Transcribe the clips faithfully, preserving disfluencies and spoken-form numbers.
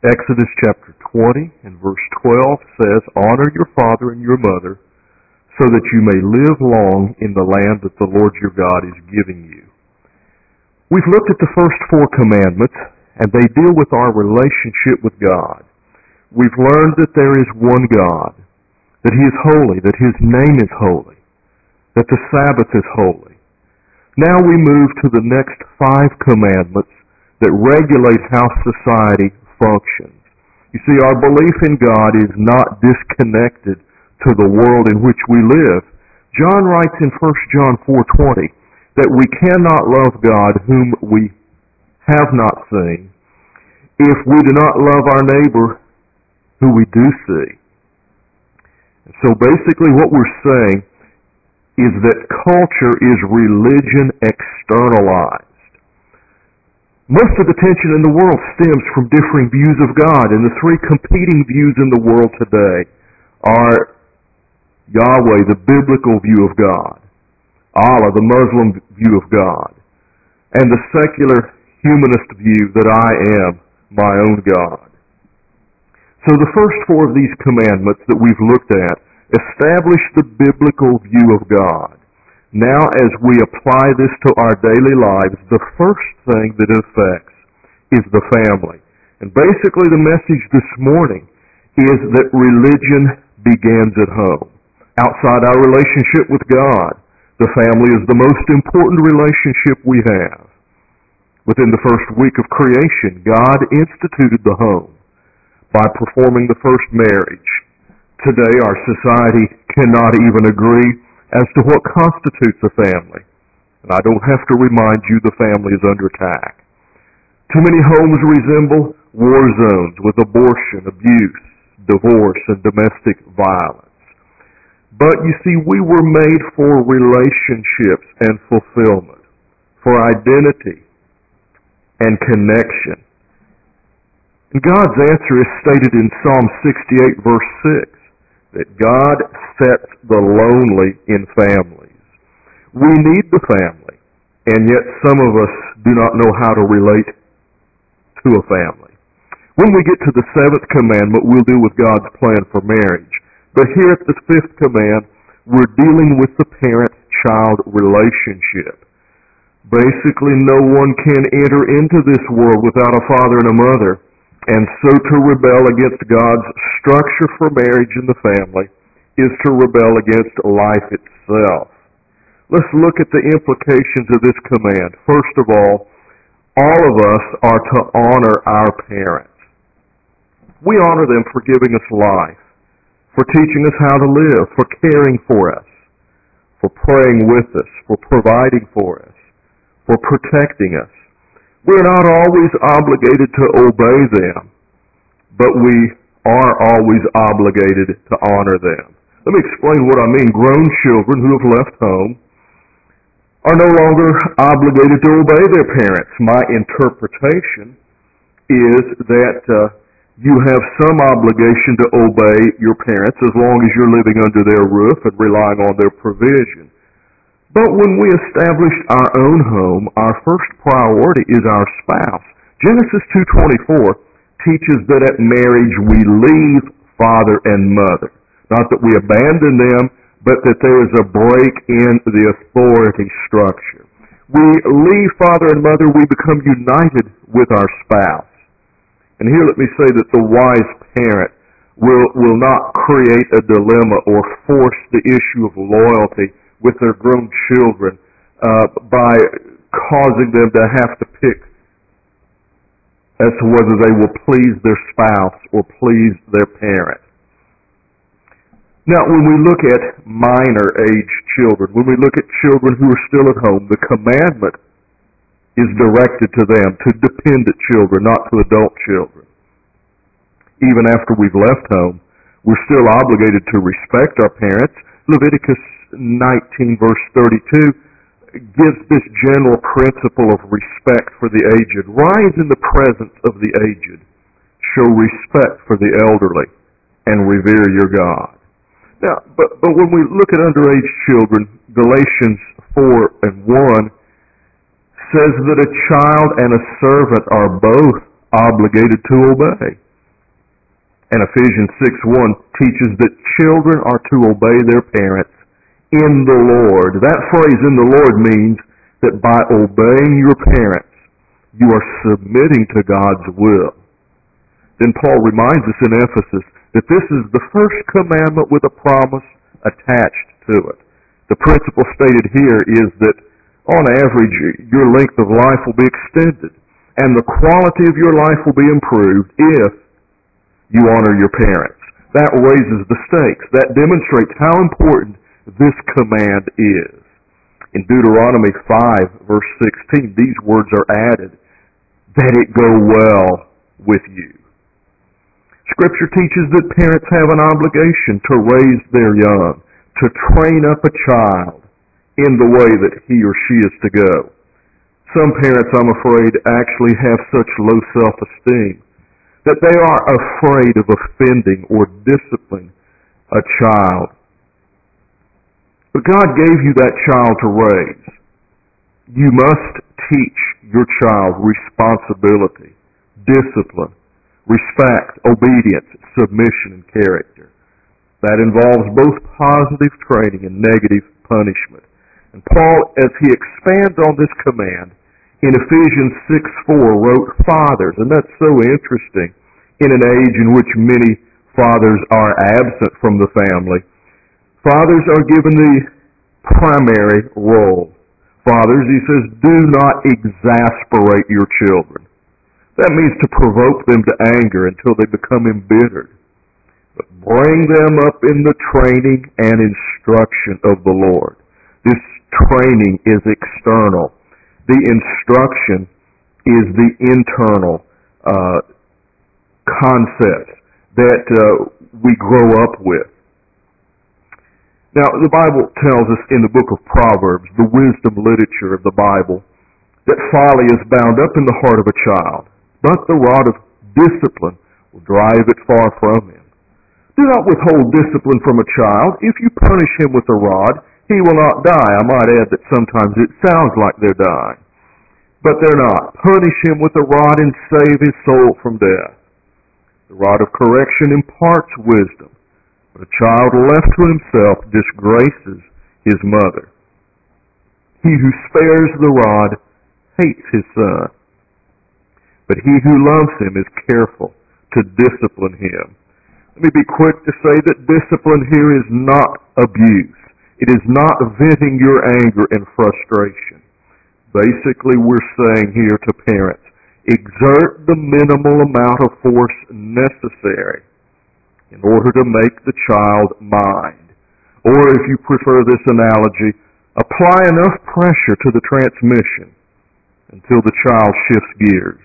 Exodus chapter twenty and verse twelve says, "Honor your father and your mother, so that you may live long in the land that the Lord your God is giving you." We've looked at the first four commandments, and they deal with our relationship with God. We've learned that there is one God, that He is holy, that His name is holy, that the Sabbath is holy. Now we move to the next five commandments that regulate how society functions. You see, our belief in God is not disconnected to the world in which we live. John writes in First John four twenty that we cannot love God whom we have not seen if we do not love our neighbor who we do see. So basically what we're saying is that culture is religion externalized. Most of the tension in the world stems from differing views of God, and the three competing views in the world today are Yahweh, the biblical view of God, Allah, the Muslim view of God, and the secular humanist view that I am my own God. So the first four of these commandments that we've looked at establish the biblical view of God. Now as we apply this to our daily lives, the first thing that it affects is the family. And basically the message this morning is that religion begins at home. Outside our relationship with God, the family is the most important relationship we have. Within the first week of creation, God instituted the home by performing the first marriage. Today, our society cannot even agree as to what constitutes a family. And I don't have to remind you the family is under attack. Too many homes resemble war zones with abortion, abuse, divorce, and domestic violence. But you see, we were made for relationships and fulfillment, for identity and connection. And God's answer is stated in Psalm sixty-eight, verse six, that God sets the lonely in families. We need the family, and yet some of us do not know how to relate to a family. When we get to the seventh commandment, we'll deal with God's plan for marriage. But here at the fifth command, we're dealing with the parent-child relationship. Basically, no one can enter into this world without a father and a mother. And so to rebel against God's structure for marriage in the family is to rebel against life itself. Let's look at the implications of this command. First of all, all of us are to honor our parents. We honor them for giving us life, for teaching us how to live, for caring for us, for praying with us, for providing for us, for protecting us. We're not always obligated to obey them, but we are always obligated to honor them. Let me explain what I mean. Grown children who have left home are no longer obligated to obey their parents. My interpretation is that uh, you have some obligation to obey your parents as long as you're living under their roof and relying on their provision. But when we establish our own home, our first priority is our spouse. Genesis two twenty-four teaches that at marriage we leave father and mother. Not that we abandon them, but that there is a break in the authority structure. We leave father and mother, we become united with our spouse. And here let me say that the wise parent will, will not create a dilemma or force the issue of loyalty with their grown children uh, by causing them to have to pick as to whether they will please their spouse or please their parent. Now, when we look at minor age children, when we look at children who are still at home, the commandment is directed to them, to dependent children, not to adult children. Even after we've left home, we're still obligated to respect our parents. Leviticus nineteen, verse thirty-two, gives this general principle of respect for the aged. Rise in the presence of the aged. Show respect for the elderly and revere your God. Now, but, but when we look at underage children, Galatians four and one says that a child and a servant are both obligated to obey. And Ephesians six one teaches that children are to obey their parents in the Lord. That phrase, in the Lord, means that by obeying your parents, you are submitting to God's will. Then Paul reminds us in Ephesus that this is the first commandment with a promise attached to it. The principle stated here is that on average, your length of life will be extended, and the quality of your life will be improved if you honor your parents. That raises the stakes. That demonstrates how important this command is. In Deuteronomy five, verse sixteen, these words are added, that it go well with you. Scripture teaches that parents have an obligation to raise their young, to train up a child in the way that he or she is to go. Some parents, I'm afraid, actually have such low self-esteem that they are afraid of offending or disciplining a child. But God gave you that child to raise. You must teach your child responsibility, discipline, respect, obedience, submission, and character. That involves both positive training and negative punishment. And Paul, as he expands on this command, in Ephesians six four wrote fathers, and that's so interesting in an age in which many fathers are absent from the family. Fathers are given the primary role. Fathers, he says, do not exasperate your children. That means to provoke them to anger until they become embittered. But bring them up in the training and instruction of the Lord. This training is external. The instruction is the internal uh, concepts that uh, we grow up with. Now, the Bible tells us in the book of Proverbs, the wisdom literature of the Bible, that folly is bound up in the heart of a child, but the rod of discipline will drive it far from him. Do not withhold discipline from a child. If you punish him with a rod, he will not die. I might add that sometimes it sounds like they're dying, but they're not. Punish him with a rod and save his soul from death. The rod of correction imparts wisdom, but a child left to himself disgraces his mother. He who spares the rod hates his son, but he who loves him is careful to discipline him. Let me be quick to say that discipline here is not abuse. It is not venting your anger and frustration. Basically, we're saying here to parents, exert the minimal amount of force necessary in order to make the child mind. Or if you prefer this analogy, apply enough pressure to the transmission until the child shifts gears.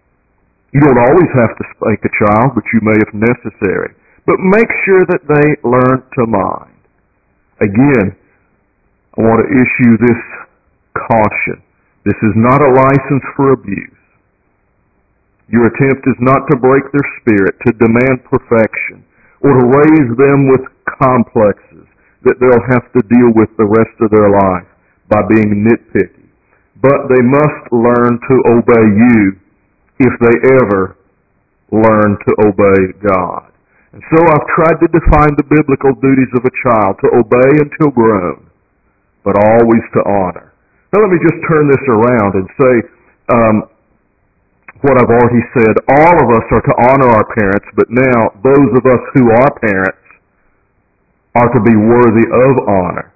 You don't always have to spank a child, but you may if necessary. But make sure that they learn to mind. Again, I want to issue this caution. This is not a license for abuse. Your attempt is not to break their spirit, to demand perfection, or to raise them with complexes that they'll have to deal with the rest of their life by being nitpicky. But they must learn to obey you if they ever learn to obey God. And so I've tried to define the biblical duties of a child, to obey until grown, but always to honor. Now let me just turn this around and say um, what I've already said. All of us are to honor our parents, but now those of us who are parents are to be worthy of honor.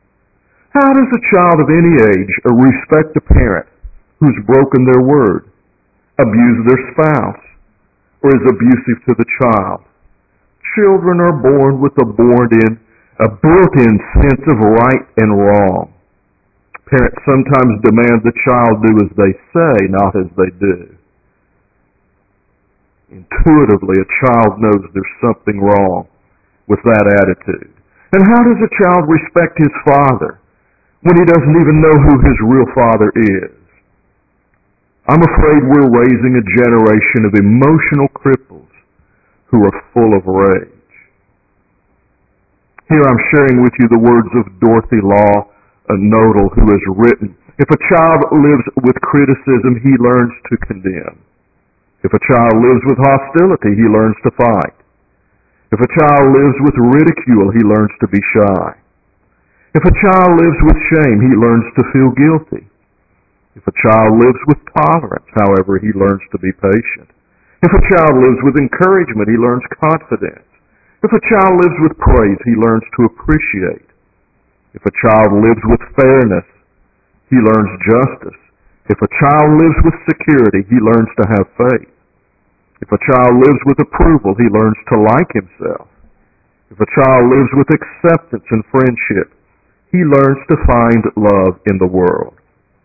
How does a child of any age respect a parent who's broken their word, abused their spouse, or is abusive to the child? Children are born with a born-in, a built-in sense of right and wrong. Parents sometimes demand the child do as they say, not as they do. Intuitively, a child knows there's something wrong with that attitude. And how does a child respect his father when he doesn't even know who his real father is? I'm afraid we're raising a generation of emotional cripples who are full of rage. Here I'm sharing with you the words of Dorothy Law Nodal, who has written, "If a child lives with criticism, he learns to condemn. If a child lives with hostility, he learns to fight. If a child lives with ridicule, he learns to be shy. If a child lives with shame, he learns to feel guilty. If a child lives with tolerance, however, he learns to be patient. If a child lives with encouragement, he learns confidence. If a child lives with praise, he learns to appreciate. If a child lives with fairness, he learns justice. If a child lives with security, he learns to have faith. If a child lives with approval, he learns to like himself. If a child lives with acceptance and friendship, he learns to find love in the world.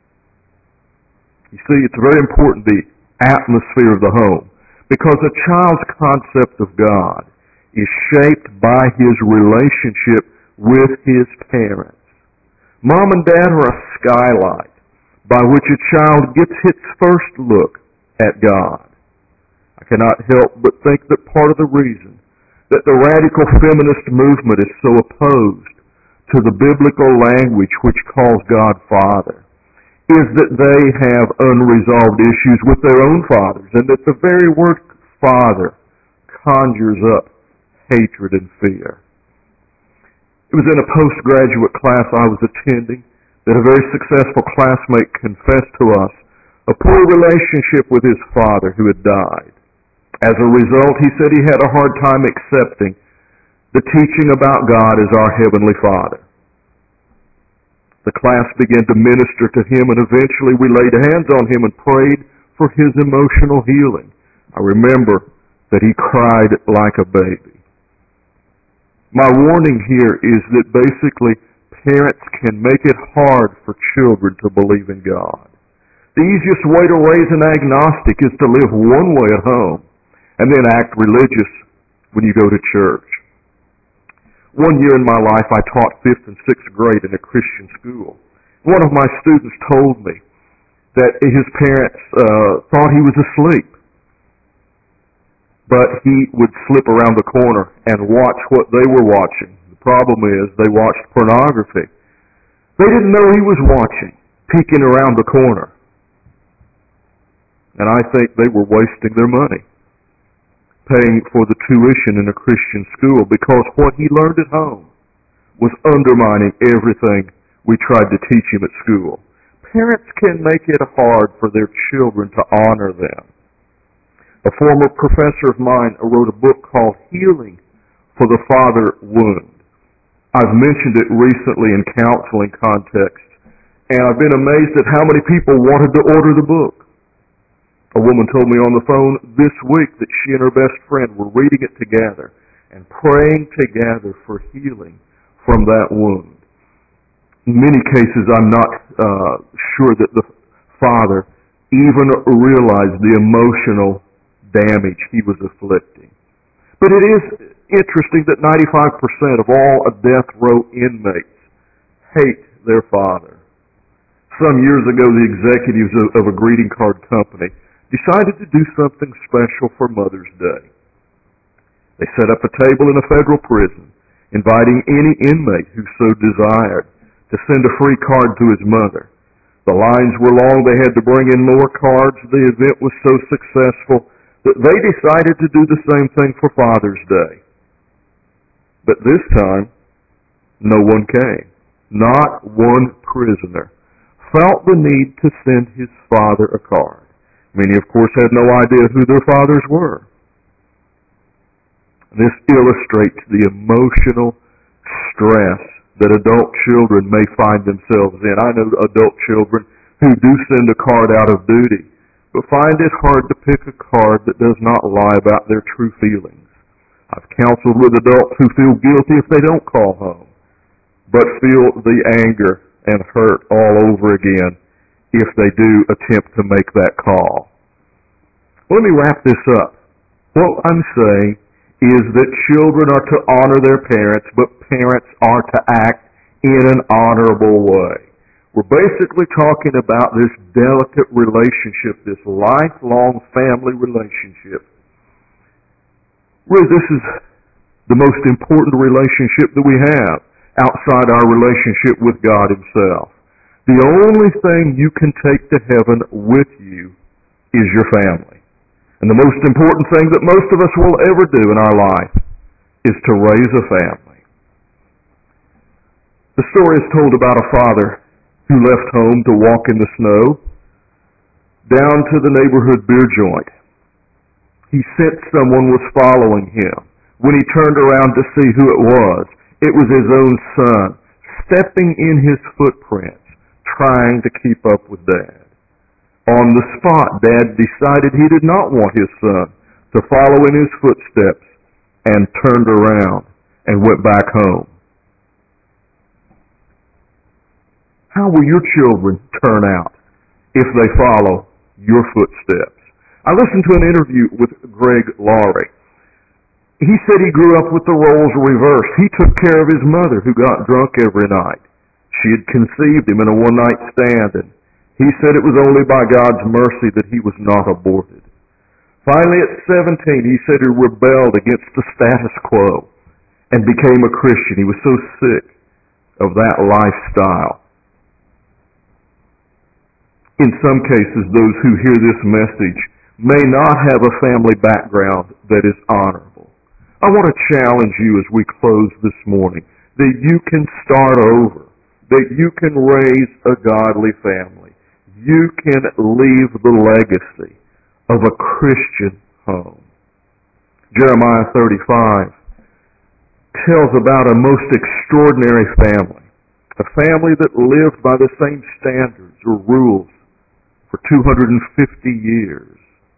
You see, it's very important, the atmosphere of the home, because a child's concept of God is shaped by his relationship with his parents. Mom and dad are a skylight by which a child gets its first look at God. I cannot help but think that part of the reason that the radical feminist movement is so opposed to the biblical language which calls God Father is that they have unresolved issues with their own fathers, and that the very word father conjures up hatred and fear. It was in a postgraduate class I was attending that a very successful classmate confessed to us a poor relationship with his father who had died. As a result, he said he had a hard time accepting the teaching about God as our Heavenly Father. The class began to minister to him, and eventually we laid hands on him and prayed for his emotional healing. I remember that he cried like a baby. My warning here is that basically parents can make it hard for children to believe in God. The easiest way to raise an agnostic is to live one way at home and then act religious when you go to church. One year in my life, I taught fifth and sixth grade in a Christian school. One of my students told me that his parents uh, thought he was asleep, but he would slip around the corner and watch what they were watching. The problem is they watched pornography. They didn't know he was watching, peeking around the corner. And I think they were wasting their money paying for the tuition in a Christian school, because what he learned at home was undermining everything we tried to teach him at school. Parents can make it hard for their children to honor them. A former professor of mine wrote a book called Healing for the Father Wound. I've mentioned it recently in counseling contexts, and I've been amazed at how many people wanted to order the book. A woman told me on the phone this week that she and her best friend were reading it together and praying together for healing from that wound. In many cases, I'm not uh, sure that the father even realized the emotional damage he was afflicting. But it is interesting that ninety-five percent of all death row inmates hate their father. Some years ago, the executives of, of a greeting card company decided to do something special for Mother's Day. They set up a table in a federal prison, inviting any inmate who so desired to send a free card to his mother. The lines were long, they had to bring in more cards. The event was so successful that they decided to do the same thing for Father's Day. But this time, no one came. Not one prisoner felt the need to send his father a card. Many, of course, had no idea who their fathers were. This illustrates the emotional stress that adult children may find themselves in. I know adult children who do send a card out of duty, but find it hard to pick a card that does not lie about their true feelings. I've counseled with adults who feel guilty if they don't call home, but feel the anger and hurt all over again if they do attempt to make that call. Let me wrap this up. What I'm saying is that children are to honor their parents, but parents are to act in an honorable way. We're basically talking about this delicate relationship, this lifelong family relationship. Really, this is the most important relationship that we have outside our relationship with God Himself. The only thing you can take to heaven with you is your family. And the most important thing that most of us will ever do in our life is to raise a family. The story is told about a father who left home to walk in the snow down to the neighborhood beer joint. He sensed someone was following him. When he turned around to see who it was, it was his own son, stepping in his footprints, trying to keep up with Dad. On the spot, Dad decided he did not want his son to follow in his footsteps and turned around and went back home. How will your children turn out if they follow your footsteps? I listened to an interview with Greg Laurie. He said he grew up with the roles reversed. He took care of his mother, who got drunk every night. She had conceived him in a one-night stand, and he said it was only by God's mercy that he was not aborted. Finally, at seventeen, he said he rebelled against the status quo and became a Christian. He was so sick of that lifestyle. In some cases, those who hear this message may not have a family background that is honorable. I want to challenge you as we close this morning that you can start over, that you can raise a godly family. You can leave the legacy of a Christian home. Jeremiah thirty-five tells about a most extraordinary family, a family that lived by the same standards or rules for two hundred fifty years.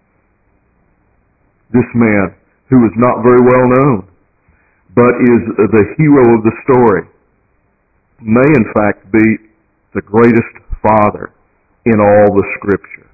This man, who is not very well known, but is the hero of the story, may in fact be the greatest father in all the Scripture.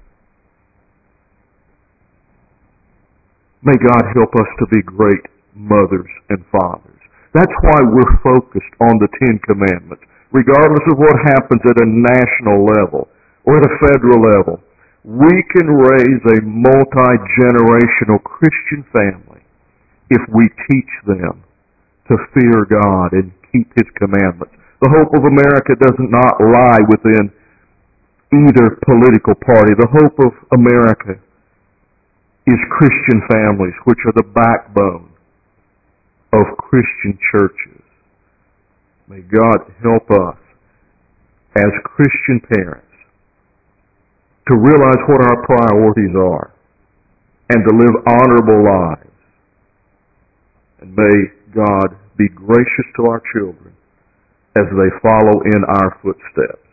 May God help us to be great mothers and fathers. That's why we're focused on the Ten Commandments. Regardless of what happens at a national level or at a federal level, we can raise a multi-generational Christian family if we teach them to fear God and keep His commandments. The hope of America does not lie within either political party. The hope of America is Christian families, which are the backbone of Christian churches. May God help us as Christian parents to realize what our priorities are and to live honorable lives. And may God be gracious to our children as they follow in our footsteps.